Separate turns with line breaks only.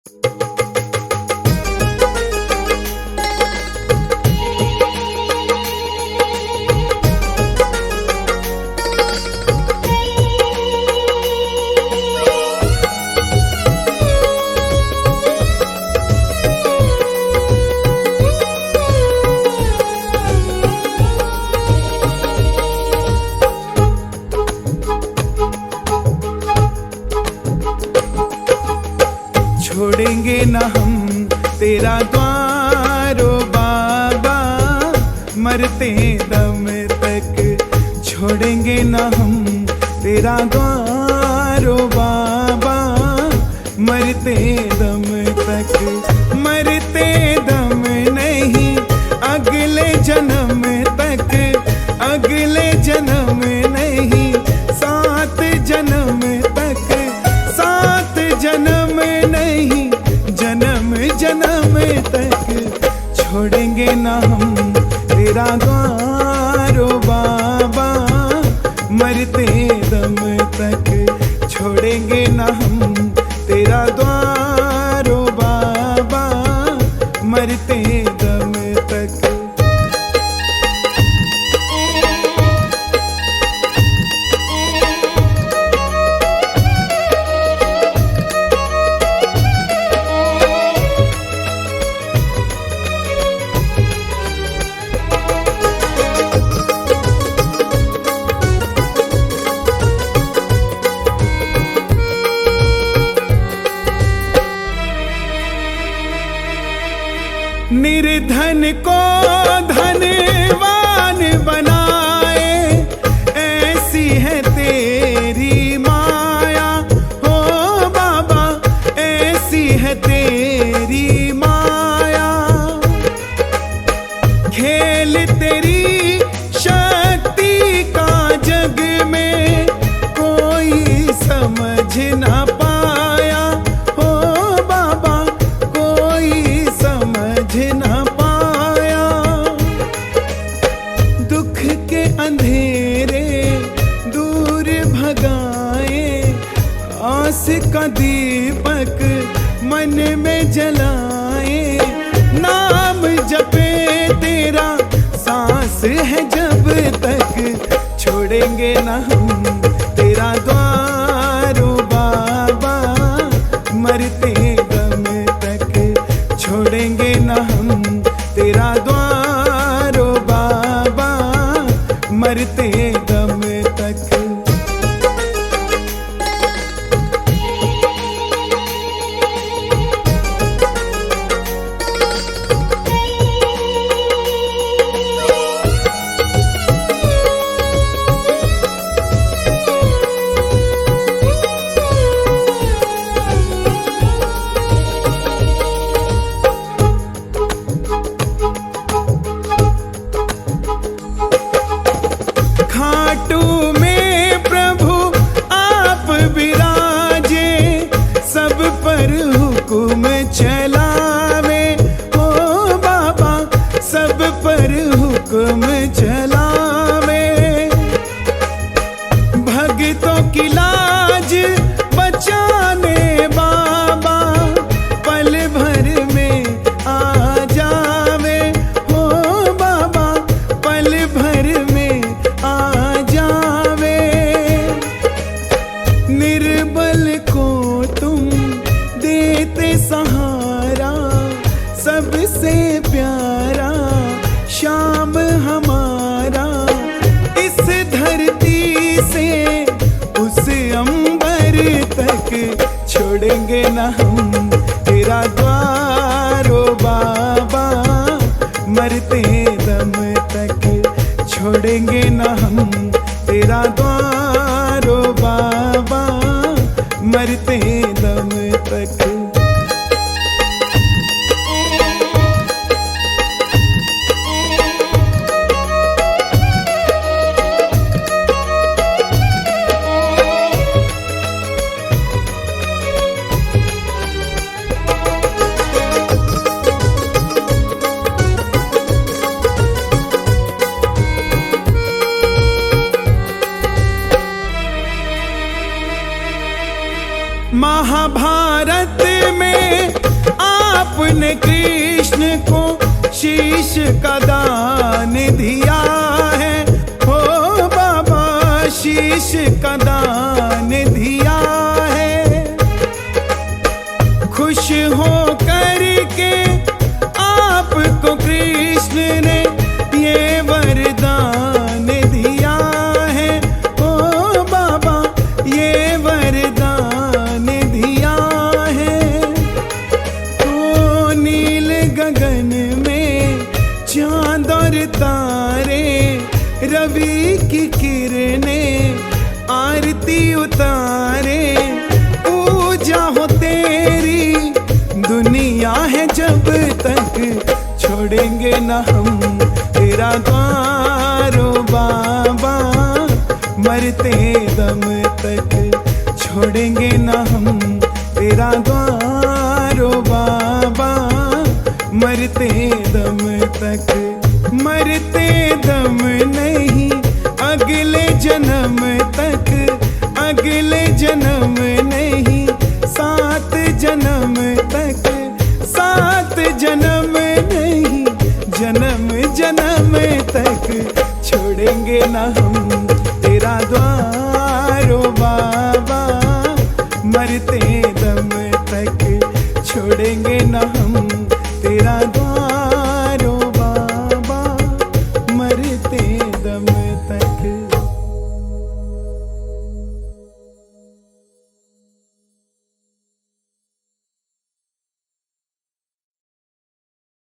छोड़ेंगे न हम तेरा द्वार ओ बाबा, मरते दम तक छोड़ेंगे न हम तेरा द्वार ओ बाबा, मरते दम तक। मरते दम नहीं अगले जन्म तक, अगले जन्म नहीं 7 जन्म तक, 7 जन्म नहीं जन्म जन्म तक छोड़ेंगे न हम तेरा द्वार ओ बाबा, मरते दम तक छोड़ेंगे न हम तेरा द्वार ओ बाबा, मरते दम तक। निर्धन को धनवान बनाए, ऐसी है तेरी माया हो बाबा, ऐसी है तेरी माया। खेल तेरी शक्ति का जग में कोई समझ ना पाया हो बाबा, कोई समझ ना पाया। दुख के अंधेरे दूर भगाए, आस का दीपक मन में जलाए। नाम जपे तेरा सांस है जब तक, छोड़ेंगे ना हम तेरा द्वार ओ बाबा, मरते दम तक छोड़ेंगे न हम तेरा द्वार ओ बाबा, मरते दम तक। खाटू में प्रभु आप विराजे, सब पर हुक्म चलावे हो बाबा, सब पर हुक्म चलावे। भक्तों की लाज बचाने बाबा, पल भर में आ जावे हो बाबा, पल भर में आ जावे। निर्बल को तुम देते सहारा, सबसे प्यारा श्याम हमारा। इस धरती से उस अंबर तक छोड़ेंगे न हम तेरा द्वार ओ बाबा, मरते दम तक छोड़ेंगे न हम तेरा द्वार ओ बाबा, मरते दम तक। शीश का दान दिया है, हो बाबा शीश का दान दिया है। खुश हो करके आपको कृष्ण ने ये वरदान दिया है, ओ बाबा ये वरदान दिया है। तो नील गगन में चांद और तारे, रवि की किरणें आरती उतारे। पूजा हो तेरी दुनिया है जब तक, छोड़ेंगे न हम तेरा द्वार ओ बाबा, मरते दम तक छोड़ेंगे न हम तेरा द्वार ओ बाबा, मरते दम तक। मरते दम नहीं अगले जन्म तक, अगले जन्म नहीं 7 जन्म तक, 7 जन्म नहीं जन्म जन्म तक, छोड़ेंगे ना हम